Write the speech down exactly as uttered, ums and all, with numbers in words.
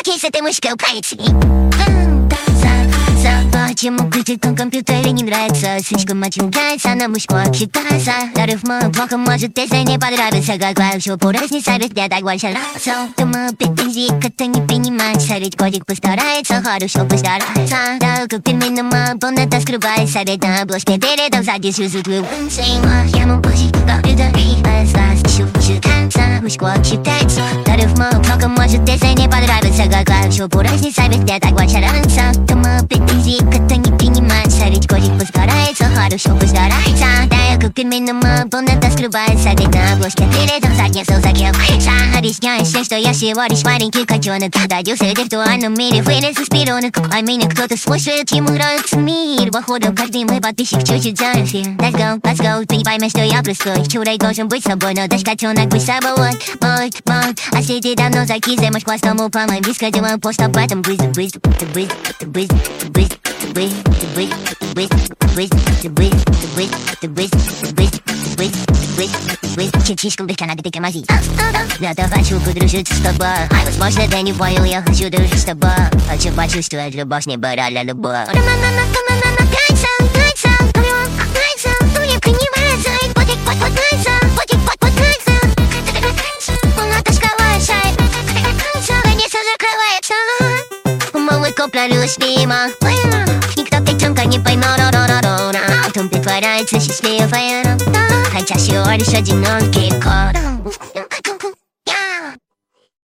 с этой мышкой упариться. Почему критикам компьютере не нравится? Слишком отвлекается на мышку обсчитаться. Рифма плохо может, если не понравится. Как вообще порознь совет, я так больше нравится. Думаю, претензии как-то не принимать. Совет кодик постарается, хорошо постарается. Да, как пельменным полнота скрывает. Совет на обложке передом, сзади сюзут вывынцем. Я могу жить в компьютере, а слаз еще считается. Мышку обсчитается. Да, рифма плохо может, если не понравится. Как вообще порознь совет, я так больше нравится. Думаю, претензии как-то не принимать. Совет кодик постарается, хорошо постарается. Да, я как пельменным полнота скрывает. Совет на обложке передом, сзади все закрывается. Объясняю всем, что я всего лишь маленький котенок. Родился в виртуальном мире, вылез из пирона. Какой меня кто-то слушает, ему нравится мир. Походу, каждый мой подписчик чуть-чуть за эфир. Let's go, let's go, ты не поймешь, что я простой. Чурой должен быть собой, но даже котенок быть собой. Вот, вот, а сети давно закизаешь хвостом по моим дискотелам. Пост об этом быстро, быстро, быстро, быстро, быстро, быстро, быстро, быстро, быстро. Чичишка легко на ты камази. Я то хочу подружиться с тобой. А возможно, ты не понял, я хочу дружить с тобой. Хочу почувствовать любовь, не бараля любовь. Пролилась мимо. Никто котенка не поймал. Потом притворяется счастливой, хотя всего лишь одинокий кот.